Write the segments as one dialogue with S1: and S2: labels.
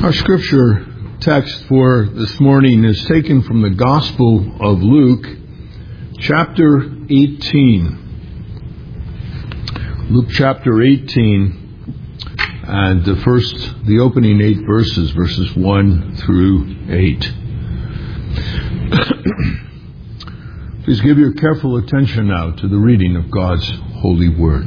S1: Our scripture text for this morning is taken from the Gospel of Luke, chapter 18. Luke chapter 18, and the opening 8 verses, verses 1 through 8. Please give your careful attention now to the reading of God's holy word.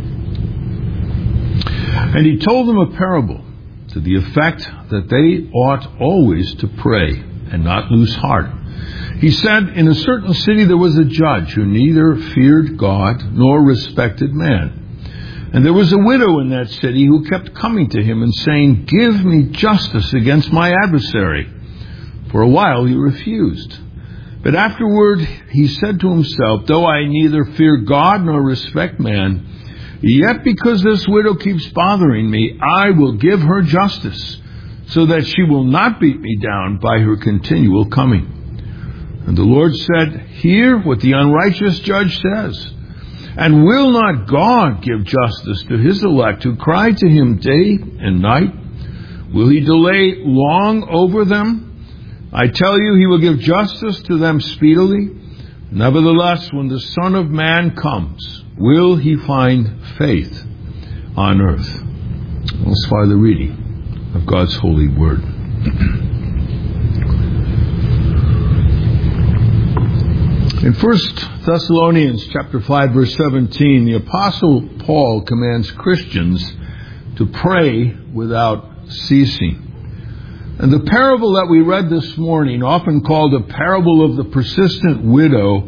S1: And he told them a parable to the effect that they ought always to pray and not lose heart. He said, in a certain city there was a judge who neither feared God nor respected man. And there was a widow in that city who kept coming to him and saying, "Give me justice against my adversary." For a while he refused. But afterward he said to himself, "Though I neither fear God nor respect man, yet because this widow keeps bothering me, I will give her justice, so that she will not beat me down by her continual coming." And the Lord said, "Hear what the unrighteous judge says. And will not God give justice to his elect who cry to him day and night? Will he delay long over them? I tell you, he will give justice to them speedily. Nevertheless, when the Son of Man comes, will he find faith on earth?" Let's follow the reading of God's holy word. In 1 Thessalonians chapter 5, verse 17, the Apostle Paul commands Christians to pray without ceasing. And the parable that we read this morning, often called a parable of the persistent widow,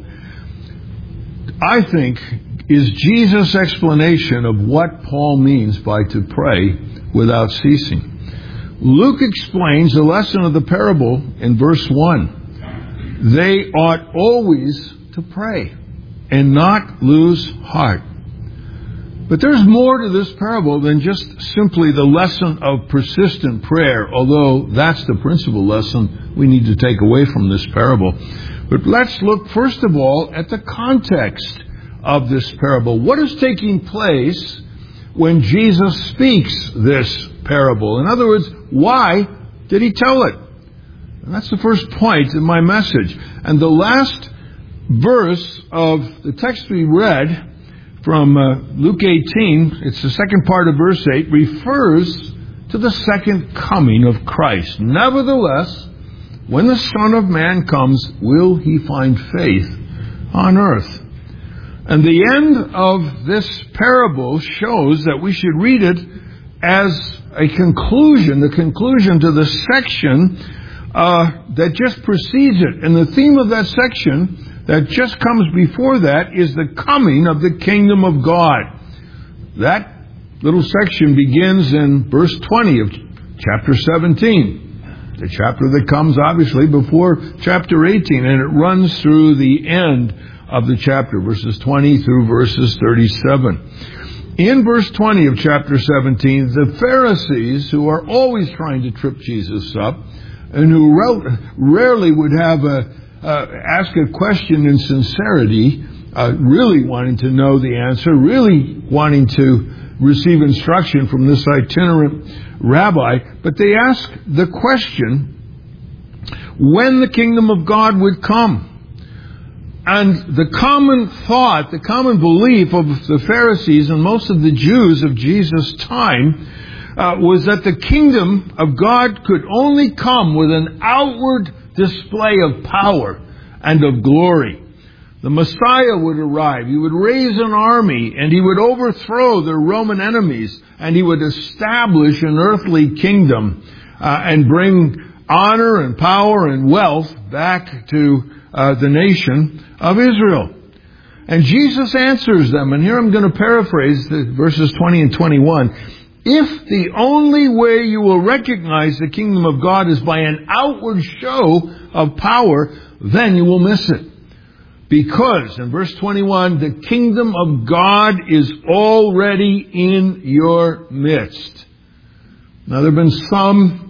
S1: I think is Jesus' explanation of what Paul means by to pray without ceasing. Luke explains the lesson of the parable in verse 1. They ought always to pray and not lose heart. But there's more to this parable than just simply the lesson of persistent prayer, although that's the principal lesson we need to take away from this parable. But let's look first of all at the context of this parable. What is taking place when Jesus speaks this parable? In other words, why did he tell it? And that's the first point in my message. And the last verse of the text we read from Luke 18, it's the second part of verse 8, refers to the second coming of Christ. Nevertheless, when the Son of Man comes, will he find faith on earth? And the end of this parable shows that we should read it as a conclusion, the conclusion to the section that just precedes it. And the theme of that section that just comes before that is the coming of the kingdom of God. That little section begins in verse 20 of chapter 17. The chapter that comes obviously before chapter 18, and it runs through the end of the chapter, verses 20 through verses 37. In verse 20 of chapter 17, the Pharisees, who are always trying to trip Jesus up, and who rarely would have ask a question in sincerity, really wanting to know the answer, really wanting to receive instruction from this itinerant rabbi, but they ask the question when the kingdom of God would come. And the common thought, the common belief of the Pharisees and most of the Jews of Jesus' time was that the kingdom of God could only come with an outward display of power and of glory. The Messiah would arrive. He would raise an army, and he would overthrow the Roman enemies, and he would establish an earthly kingdom and bring honor and power and wealth back to the nation of Israel. And Jesus answers them, and here I'm going to paraphrase the verses 20 and 21. If the only way you will recognize the kingdom of God is by an outward show of power, then you will miss it. Because, in verse 21, the kingdom of God is already in your midst. Now, there have been some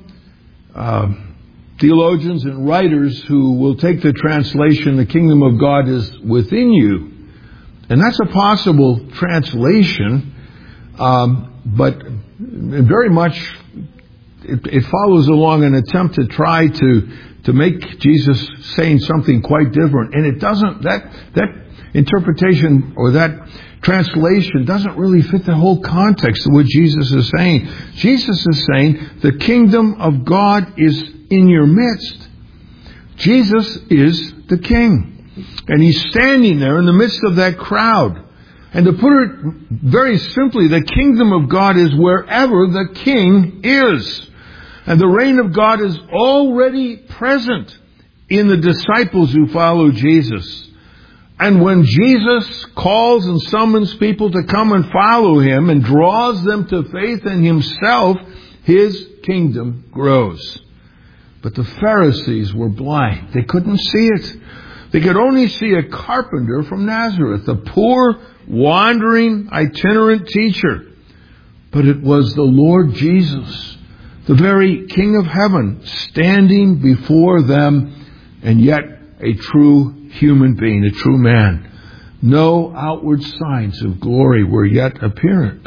S1: theologians and writers who will take the translation, the kingdom of God is within you. And that's a possible translation, but very much it follows along an attempt to try to make Jesus saying something quite different. And it doesn't, that interpretation or that translation doesn't really fit the whole context of what Jesus is saying. Jesus is saying the kingdom of God is in your midst. Jesus is the king. And he's standing there in the midst of that crowd. And to put it very simply, the kingdom of God is wherever the king is. And the reign of God is already present in the disciples who follow Jesus. And when Jesus calls and summons people to come and follow him and draws them to faith in himself, his kingdom grows. But the Pharisees were blind. They couldn't see it. They could only see a carpenter from Nazareth, a poor, wandering, itinerant teacher. But it was the Lord Jesus, the very King of heaven, standing before them, and yet a true human being, a true man. No outward signs of glory were yet apparent.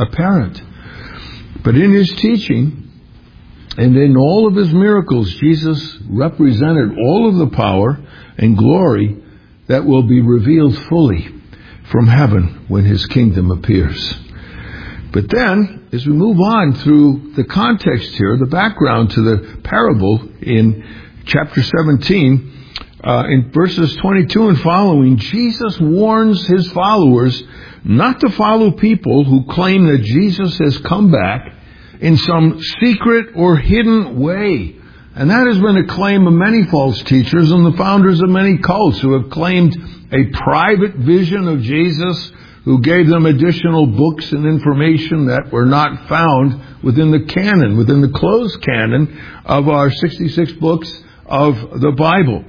S1: But in his teaching and in all of his miracles, Jesus represented all of the power and glory that will be revealed fully from heaven when his kingdom appears. But then, as we move on through the context here, the background to the parable in chapter 17, in verses 22 and following, Jesus warns his followers not to follow people who claim that Jesus has come back in some secret or hidden way. And that has been a claim of many false teachers and the founders of many cults who have claimed a private vision of Jesus, who gave them additional books and information that were not found within the canon, within the closed canon of our 66 books of the Bible.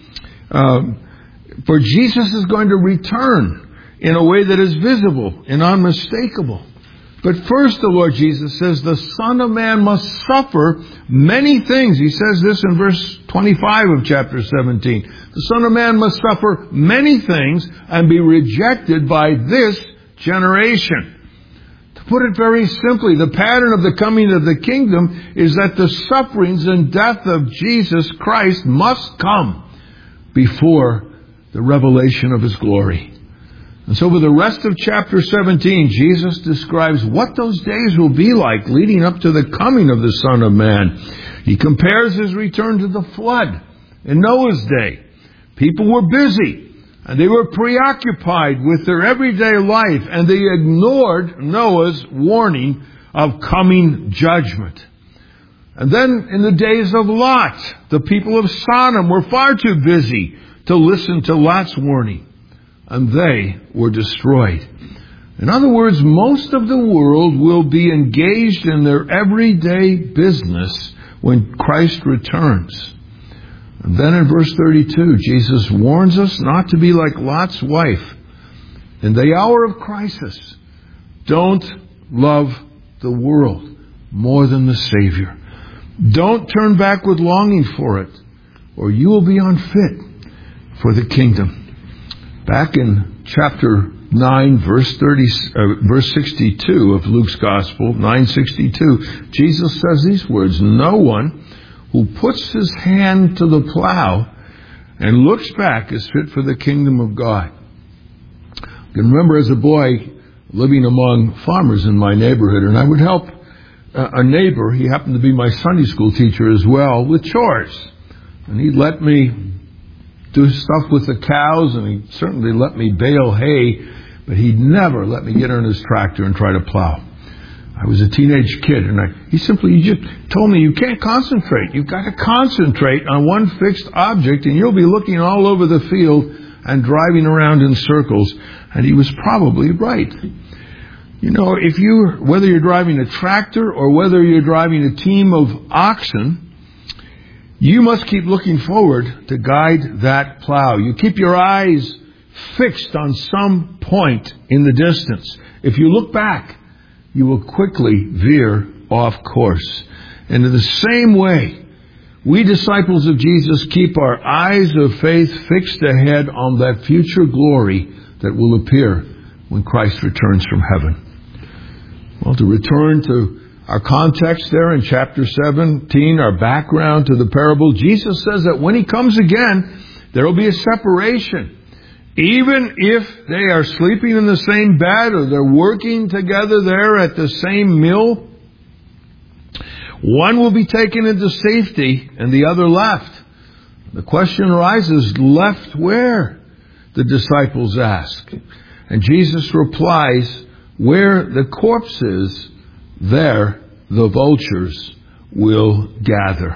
S1: For Jesus is going to return in a way that is visible and unmistakable. But first, the Lord Jesus says, the Son of Man must suffer many things. He says this in verse 25 of chapter 17. The Son of Man must suffer many things and be rejected by this generation. To put it very simply, the pattern of the coming of the kingdom is that the sufferings and death of Jesus Christ must come before the revelation of his glory. And so for the rest of chapter 17, Jesus describes what those days will be like leading up to the coming of the Son of Man. He compares his return to the flood in Noah's day. People were busy and they were preoccupied with their everyday life, and they ignored Noah's warning of coming judgment. And then in the days of Lot, the people of Sodom were far too busy to listen to Lot's warning, and they were destroyed. In other words, most of the world will be engaged in their everyday business when Christ returns. And then in verse 32, Jesus warns us not to be like Lot's wife. In the hour of crisis, don't love the world more than the Savior. Don't turn back with longing for it, or you will be unfit for the kingdom. Back in chapter 9, verse 62 of Luke's Gospel, 9:62, Jesus says these words, "No one who puts his hand to the plow and looks back is fit for the kingdom of God." I can remember as a boy living among farmers in my neighborhood, and I would help a neighbor, he happened to be my Sunday school teacher as well, with chores. And he'd let me do stuff with the cows, and he certainly let me bale hay, but he'd never let me get on his tractor and try to plow. I was a teenage kid, and he just told me, you can't concentrate. You've got to concentrate on one fixed object, and you'll be looking all over the field and driving around in circles. And he was probably right. You know, whether you're driving a tractor or whether you're driving a team of oxen, you must keep looking forward to guide that plow. You keep your eyes fixed on some point in the distance. If you look back, you will quickly veer off course. And in the same way, we disciples of Jesus keep our eyes of faith fixed ahead on that future glory that will appear when Christ returns from heaven. Well, to return to Our context there in chapter 17, our background to the parable, Jesus says that when He comes again, there will be a separation. Even if they are sleeping in the same bed or they're working together there at the same mill, one will be taken into safety and the other left. The question arises, left where? The disciples ask. And Jesus replies, where the corpse is, there the vultures will gather.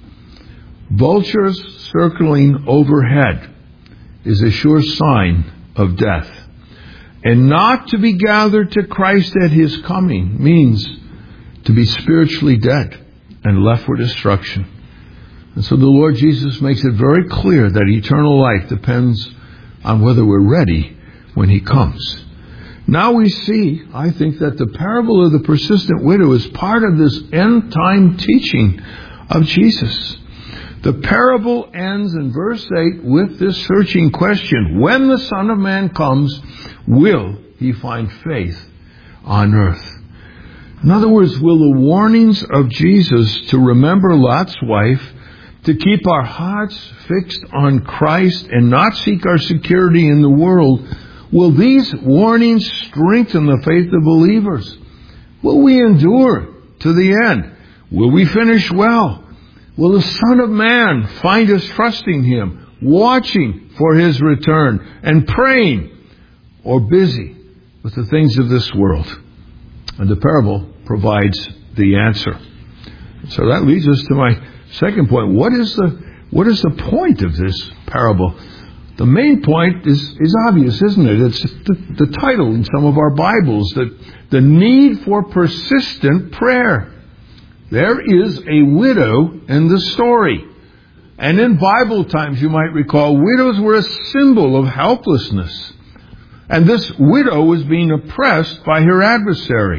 S1: Vultures circling overhead is a sure sign of death. And not to be gathered to Christ at His coming means to be spiritually dead and left for destruction. And so the Lord Jesus makes it very clear that eternal life depends on whether we're ready when He comes. Now we see, I think, that the parable of the persistent widow is part of this end-time teaching of Jesus. The parable ends in verse 8 with this searching question: when the Son of Man comes, will He find faith on earth? In other words, will the warnings of Jesus to remember Lot's wife, to keep our hearts fixed on Christ and not seek our security in the world, will these warnings strengthen the faith of believers? Will we endure to the end? Will we finish well? Will the Son of Man find us trusting Him, watching for His return, and praying, or busy with the things of this world? And the parable provides the answer. So that leads us to my second point. What is the point of this parable? The main point is obvious, isn't it? It's the title in some of our Bibles, that the need for persistent prayer. There is a widow in the story. And in Bible times, you might recall, widows were a symbol of helplessness. And this widow was being oppressed by her adversary.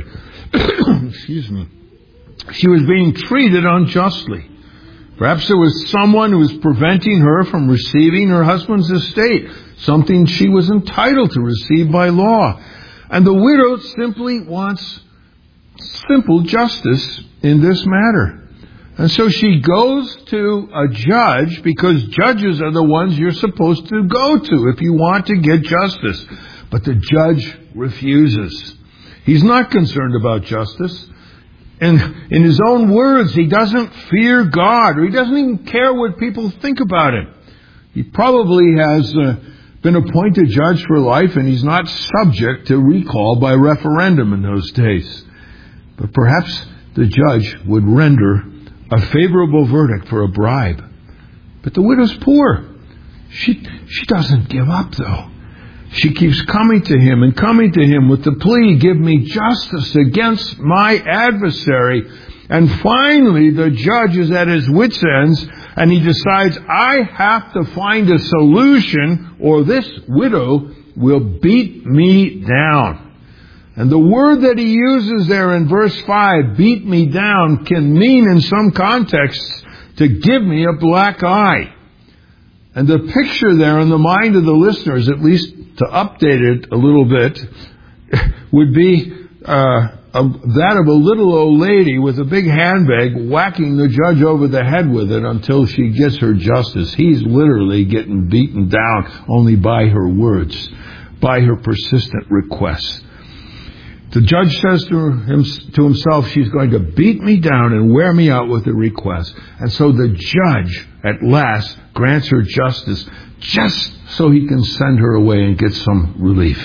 S1: Excuse me. She was being treated unjustly. Perhaps there was someone who was preventing her from receiving her husband's estate, something she was entitled to receive by law. And the widow simply wants simple justice in this matter. And so she goes to a judge, because judges are the ones you're supposed to go to if you want to get justice. But the judge refuses. He's not concerned about justice. And in his own words, he doesn't fear God, or he doesn't even care what people think about him. He probably has been appointed judge for life, and he's not subject to recall by referendum in those days. But perhaps the judge would render a favorable verdict for a bribe. But the widow's poor. She doesn't give up, though. She keeps coming to him with the plea, give me justice against my adversary. And finally, the judge is at his wit's ends, and he decides, I have to find a solution, or this widow will beat me down. And the word that he uses there in verse 5, beat me down, can mean in some contexts to give me a black eye. And the picture there in the mind of the listeners, at least to update it a little bit, would be that of a little old lady with a big handbag whacking the judge over the head with it until she gets her justice. He's literally getting beaten down only by her words, by her persistent requests. The judge says to himself, she's going to beat me down and wear me out with a request. And so the judge, at last, grants her justice just so he can send her away and get some relief.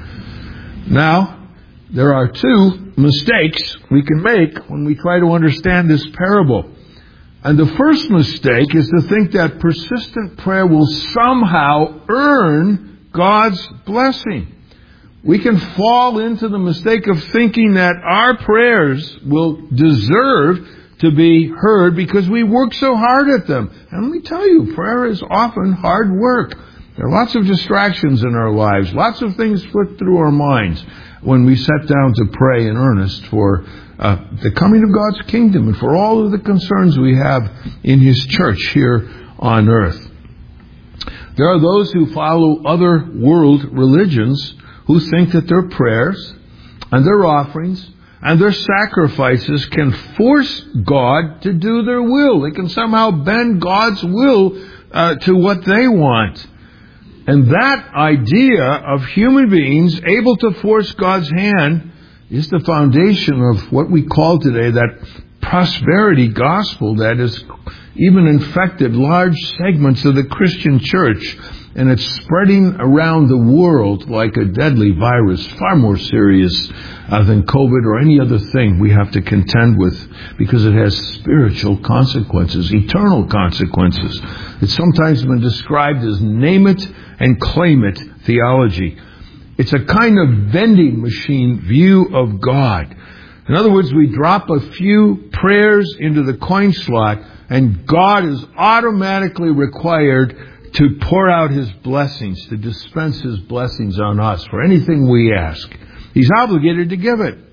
S1: Now, there are two mistakes we can make when we try to understand this parable. And the first mistake is to think that persistent prayer will somehow earn God's blessing. We can fall into the mistake of thinking that our prayers will deserve to be heard because we work so hard at them. And let me tell you, prayer is often hard work. There are lots of distractions in our lives, lots of things flit through our minds when we sit down to pray in earnest for the coming of God's kingdom and for all of the concerns we have in His church here on earth. There are those who follow other world religions who think that their prayers and their offerings and their sacrifices can force God to do their will. They can somehow bend God's will to what they want. And that idea of human beings able to force God's hand is the foundation of what we call today that prosperity gospel that has even infected large segments of the Christian church. And it's spreading around the world like a deadly virus, far more serious than COVID or any other thing we have to contend with, because it has spiritual consequences, eternal consequences. It's sometimes been described as name it and claim it theology. It's a kind of vending machine view of God. In other words, we drop a few prayers into the coin slot and God is automatically required to pour out His blessings, to dispense His blessings on us for anything we ask. He's obligated to give it.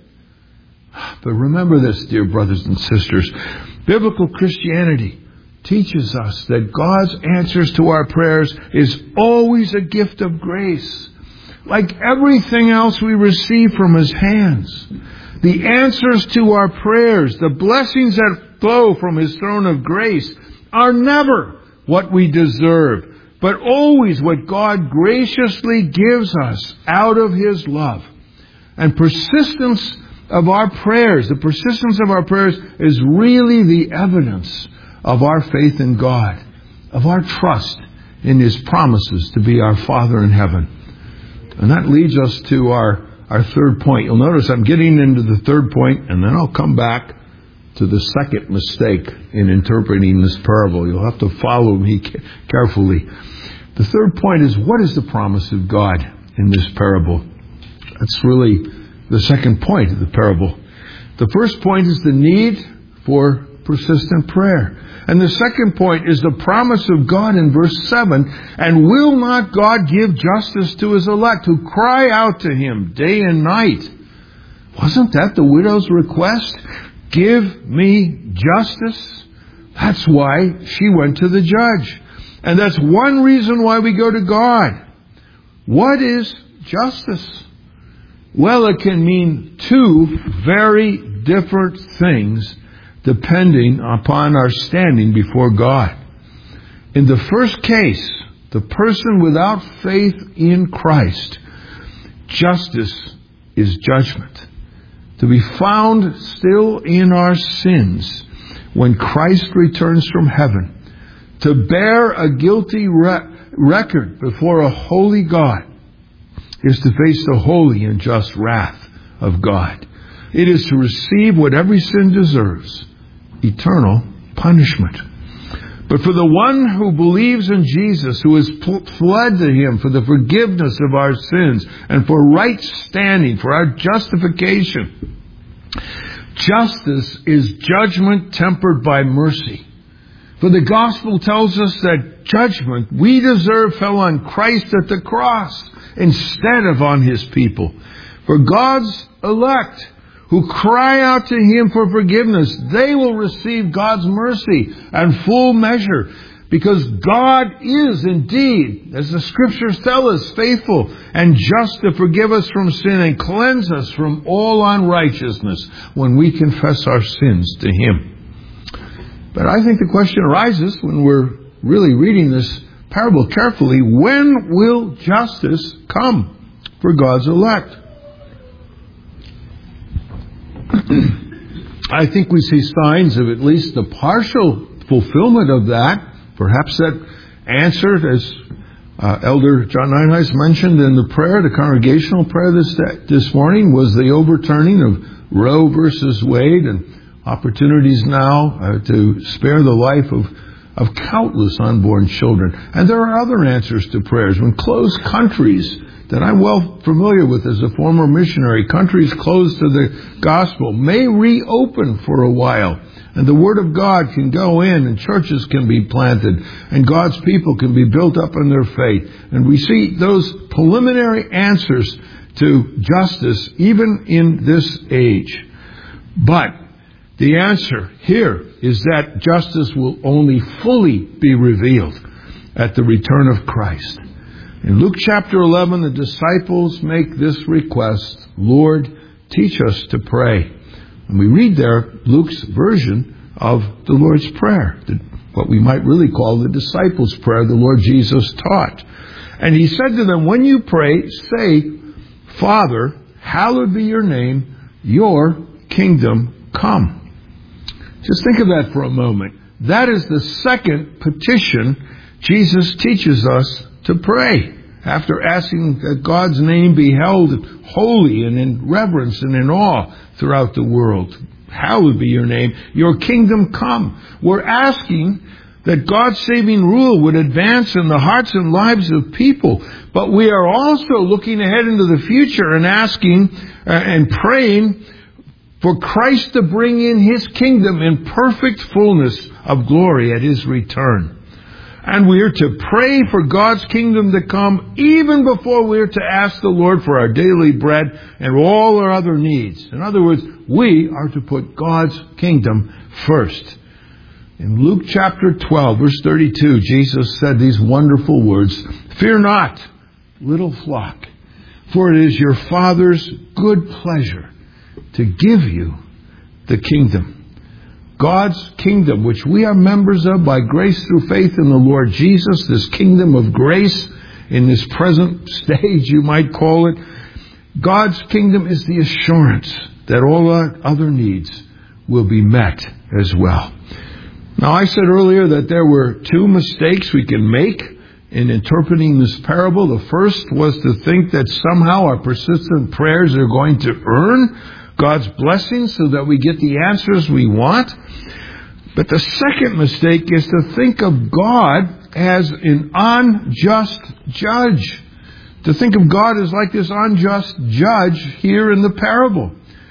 S1: But remember this, dear brothers and sisters. Biblical Christianity teaches us that God's answers to our prayers is always a gift of grace. Like everything else we receive from His hands. The answers to our prayers, the blessings that flow from His throne of grace, are never what we deserve, but always what God graciously gives us out of His love. And persistence of our prayers, the persistence of our prayers is really the evidence of our faith in God, of our trust in His promises to be our Father in heaven. And that leads us to our third point. You'll notice I'm getting into the third point, and then I'll come back to the second mistake in interpreting this parable. You'll have to follow me carefully. The third point is, what is the promise of God in this parable? That's really the second point of the parable. The first point is the need for persistent prayer. And the second point is the promise of God in verse 7. And will not God give justice to His elect who cry out to Him day and night? Wasn't that the widow's request? Give me justice. That's why she went to the judge. And that's one reason why we go to God. What is justice? Well, it can mean two very different things depending upon our standing before God. In the first case, the person without faith in Christ, justice is judgment. To be found still in our sins when Christ returns from heaven, to bear a guilty record before a holy God, is to face the holy and just wrath of God. It is to receive what every sin deserves, eternal punishment. But for the one who believes in Jesus, who has fled to Him for the forgiveness of our sins and for right standing, for our justification, justice is judgment tempered by mercy. For the gospel tells us that judgment we deserve fell on Christ at the cross instead of on His people. For God's elect who cry out to Him for forgiveness, they will receive God's mercy and full measure, because God is indeed, as the Scriptures tell us, faithful and just to forgive us from sin and cleanse us from all unrighteousness when we confess our sins to Him. But I think the question arises when we're really reading this parable carefully, when will justice come for God's elect? I think we see signs of at least the partial fulfillment of that. Perhaps that answer, as Elder John Nienhuis mentioned in the prayer, the congregational prayer this morning, was the overturning of Roe versus Wade and opportunities now to spare the life of countless unborn children. And there are other answers to prayers. When closed countries that I'm well familiar with as a former missionary, countries closed to the gospel, may reopen for a while. And the Word of God can go in and churches can be planted and God's people can be built up in their faith. And we see those preliminary answers to justice even in this age. But the answer here is that justice will only fully be revealed at the return of Christ. In Luke chapter 11, the disciples make this request, Lord, teach us to pray. And we read there Luke's version of the Lord's Prayer, what we might really call the disciples' prayer the Lord Jesus taught. And he said to them, when you pray, say, Father, hallowed be your name, your kingdom come. Just think of that for a moment. That is the second petition Jesus teaches us to pray. After asking that God's name be held holy and in reverence and in awe throughout the world. Hallowed be your name, your kingdom come. We're asking that God's saving rule would advance in the hearts and lives of people. But we are also looking ahead into the future and asking and praying for Christ to bring in His kingdom in perfect fullness of glory at His return. And we are to pray for God's kingdom to come even before we are to ask the Lord for our daily bread and all our other needs. In other words, we are to put God's kingdom first. In Luke chapter 12, verse 32, Jesus said these wonderful words, Fear not, little flock, for it is your Father's good pleasure to give you the kingdom. God's kingdom, which we are members of by grace through faith in the Lord Jesus, this kingdom of grace in this present stage, you might call it. God's kingdom is the assurance that all our other needs will be met as well. Now, I said earlier that there were two mistakes we can make in interpreting this parable. The first was to think that somehow our persistent prayers are going to earn God's blessings so that we get the answers we want. But the second mistake is to think of God as an unjust judge. To think of God as like this unjust judge here in the parable.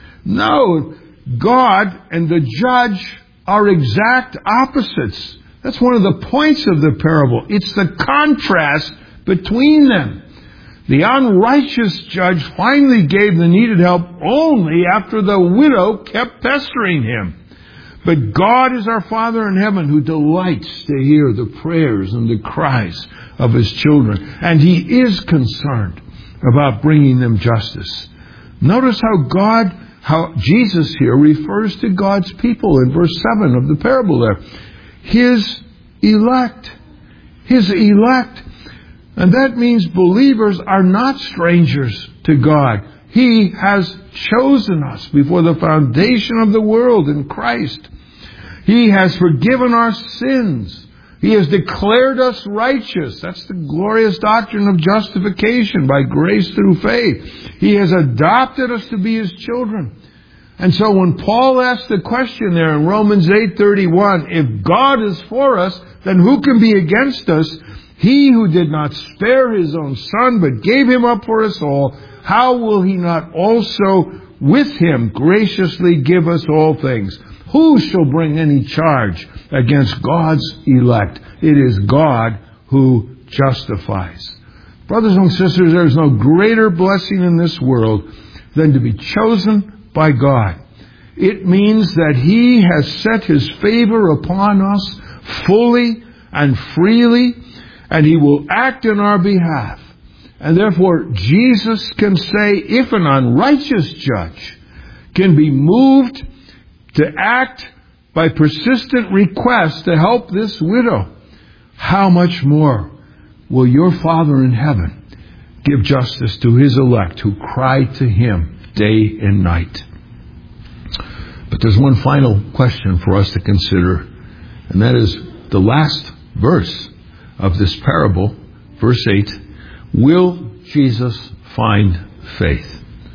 S1: No, God and the judge are exact opposites. That's one of the points of the parable. It's the contrast between them. The unrighteous judge finally gave the needed help only after the widow kept pestering him. But God is our Father in heaven who delights to hear the prayers and the cries of His children. And He is concerned about bringing them justice. Notice how Jesus here refers to God's people in verse 7 of the parable there. His elect. His elect. And that means believers are not strangers to God. He has chosen us before the foundation of the world in Christ. He has forgiven our sins. He has declared us righteous. That's the glorious doctrine of justification by grace through faith. He has adopted us to be His children. And so when Paul asked the question there in Romans 8:31, if God is for us, then who can be against us? He who did not spare His own Son, but gave Him up for us all, how will He not also with Him graciously give us all things? Who shall bring any charge against God's elect? It is God who justifies. Brothers and sisters, there is no greater blessing in this world than to be chosen by God. It means that He has set His favor upon us fully and freely, and He will act in our behalf. And therefore, Jesus can say, if an unrighteous judge can be moved to act by persistent request to help this widow, how much more will your Father in heaven give justice to His elect who cry to Him day and night? But there's one final question for us to consider, and that is the last verse of this parable, verse 8. Will Jesus find faith?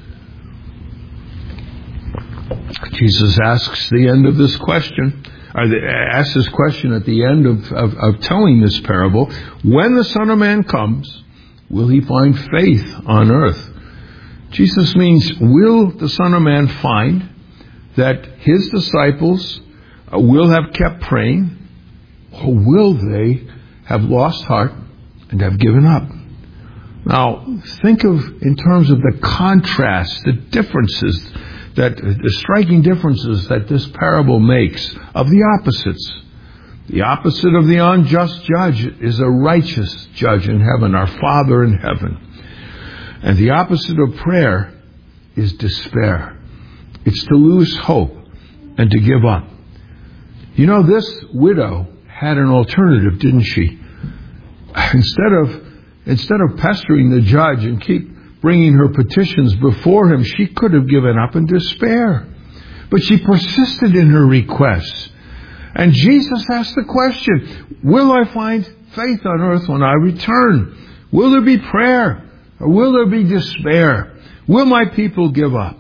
S1: Jesus asks the end of this question, asks this question at the end of telling this parable. When the Son of Man comes, will He find faith on earth? Jesus means, will the Son of Man find that His disciples will have kept praying, or will they have lost heart and have given up? Now, think of in terms of the contrast, the differences, the striking differences that this parable makes of the opposites. The opposite of the unjust judge is a righteous judge in heaven, our Father in heaven. And the opposite of prayer is despair. It's to lose hope and to give up. You know, this widow had an alternative, didn't she? Instead of pestering the judge and keep bringing her petitions before him, she could have given up in despair. But she persisted in her requests. And Jesus asked the question, will I find faith on earth when I return? Will there be prayer? Or will there be despair? Will my people give up?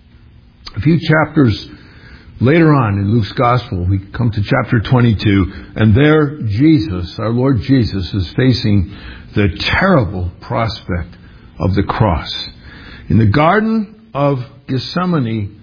S1: A few chapters later on in Luke's Gospel, we come to chapter 22, and there Jesus, our Lord Jesus, is facing the terrible prospect of the cross. In the Garden of Gethsemane,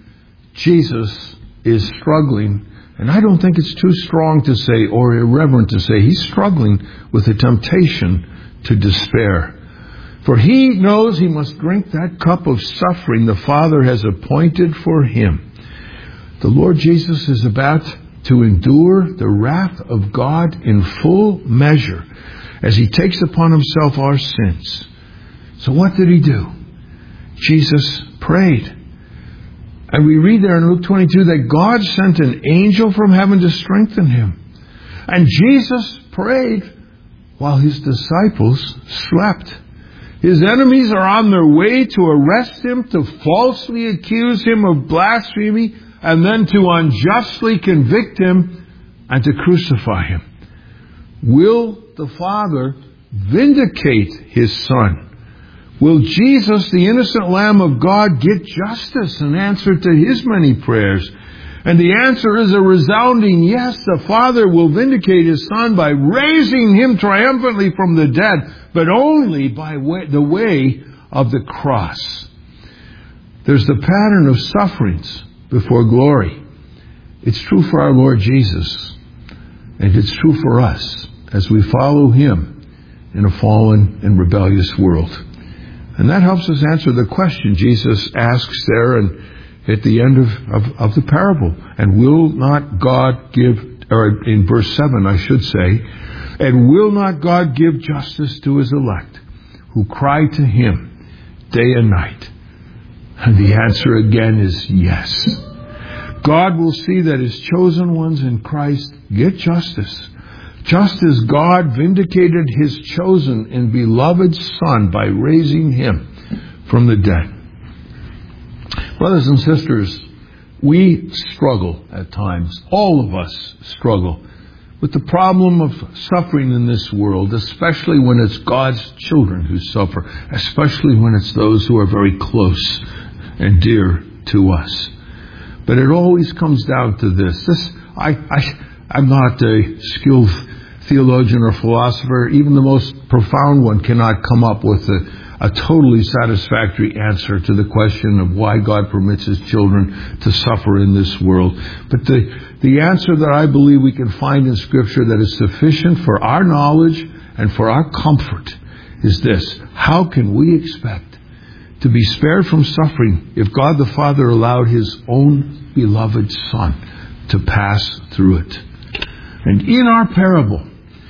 S1: Jesus is struggling, and I don't think it's too strong to say or irreverent to say, he's struggling with the temptation to despair. For he knows he must drink that cup of suffering the Father has appointed for him. The Lord Jesus is about to endure the wrath of God in full measure as he takes upon himself our sins. So what did he do? Jesus prayed. And we read there in Luke 22 that God sent an angel from heaven to strengthen him. And Jesus prayed while his disciples slept. His enemies are on their way to arrest him, to falsely accuse him of blasphemy, and then to unjustly convict him and to crucify him. Will the Father vindicate his Son? Will Jesus, the innocent Lamb of God, get justice and answer to his many prayers? And the answer is a resounding yes. The Father will vindicate his Son by raising him triumphantly from the dead, but only by the way of the cross. There's the pattern of sufferings before glory. It's true for our Lord Jesus, and it's true for us as we follow him in a fallen and rebellious world. And that helps us answer the question Jesus asks there and at the end of the parable. And will not God give, or in verse 7 I should say, and will not God give justice to his elect who cry to him day and night? And the answer again is yes. God will see that his chosen ones in Christ get justice, just as God vindicated his chosen and beloved Son by raising him from the dead. Brothers and sisters, we struggle at times. All of us struggle with the problem of suffering in this world, especially when it's God's children who suffer, especially when it's those who are very close and dear to us. But it always comes down to this. I'm not a skilled theologian or philosopher. Even the most profound one cannot come up with a totally satisfactory answer to the question of why God permits his children to suffer in this world. But the answer that I believe we can find in Scripture that is sufficient for our knowledge and for our comfort is this: how can we expect to be spared from suffering if God the Father allowed his own beloved Son to pass through it? And in our parable,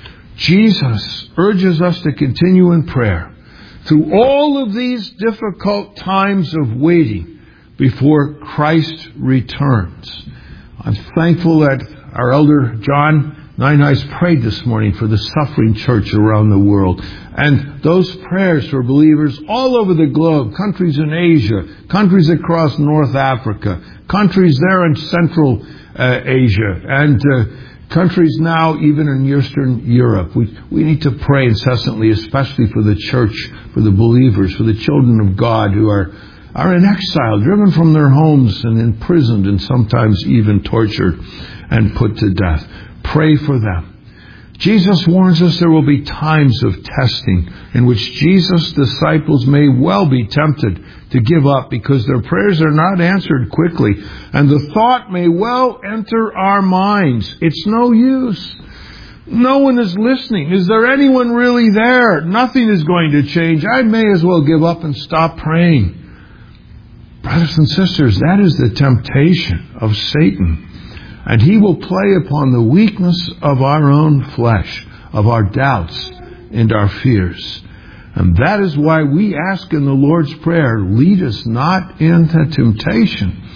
S1: Jesus urges us to continue in prayer through all of these difficult times of waiting before Christ returns. I'm thankful that our elder John Nineheis prayed this morning for the suffering church around the world. And those prayers for believers all over the globe, countries in Asia, countries across North Africa, countries there in Central Asia, and countries now even in Eastern Europe. We need to pray incessantly, especially for the church, for the believers, for the children of God who are in exile, driven from their homes and imprisoned and sometimes even tortured and put to death. Pray for them. Jesus warns us there will be times of testing in which Jesus' disciples may well be tempted to give up because their prayers are not answered quickly. And the thought may well enter our minds: it's no use. No one is listening. Is there anyone really there? Nothing is going to change. I may as well give up and stop praying. Brothers and sisters, that is the temptation of Satan. And he will play upon the weakness of our own flesh, of our doubts and our fears. And that is why we ask in the Lord's Prayer, lead us not into temptation,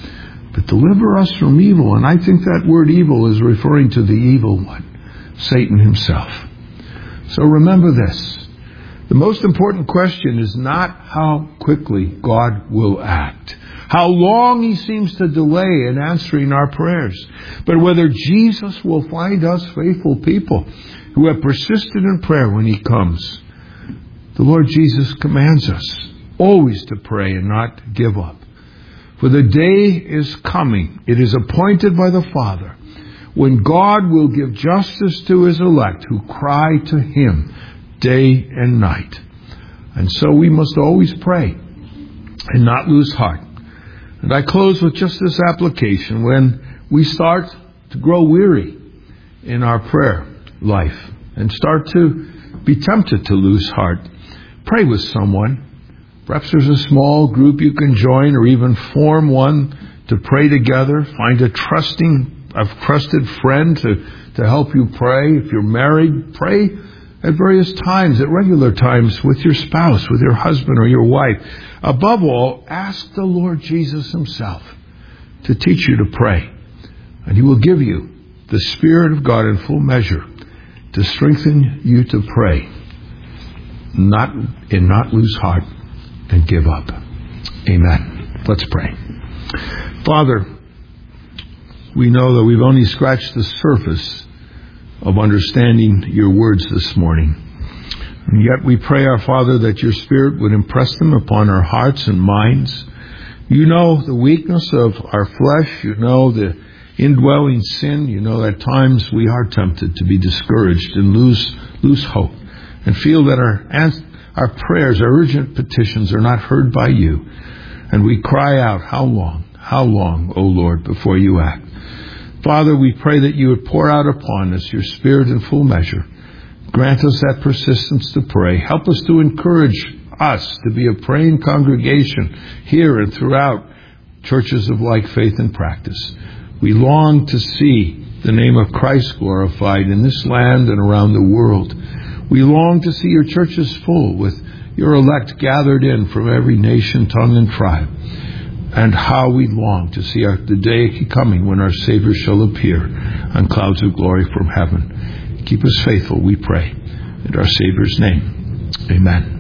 S1: but deliver us from evil. And I think that word evil is referring to the evil one, Satan himself. So remember this. The most important question is not how quickly God will act, how long he seems to delay in answering our prayers, but whether Jesus will find us faithful people who have persisted in prayer when he comes. The Lord Jesus commands us always to pray and not give up. For the day is coming, it is appointed by the Father, when God will give justice to his elect who cry to him day and night. And so we must always pray and not lose heart. And I close with just this application. When we start to grow weary in our prayer life and start to be tempted to lose heart, pray with someone. Perhaps there's a small group you can join, or even form one to pray together. Find a trusted friend to help you pray. If you're married, pray at various times, at regular times, with your spouse, with your husband or your wife. Above all, ask the Lord Jesus himself to teach you to pray. And he will give you the Spirit of God in full measure to strengthen you to pray, not lose heart and give up. Amen. Let's pray. Father, we know that we've only scratched the surface of understanding your words this morning. And yet we pray, our Father, that your Spirit would impress them upon our hearts and minds. You know the weakness of our flesh. You know the indwelling sin. You know at times we are tempted to be discouraged and lose hope and feel that our prayers, our urgent petitions are not heard by you. And we cry out, how long, O Lord, before you act? Father, we pray that you would pour out upon us your Spirit in full measure. Grant us that persistence to pray. Help us to encourage us to be a praying congregation here and throughout churches of like faith and practice. We long to see the name of Christ glorified in this land and around the world. We long to see your churches full with your elect gathered in from every nation, tongue, and tribe. And how we long to see the day coming when our Savior shall appear on clouds of glory from heaven. Keep us faithful, we pray. In our Savior's name, amen.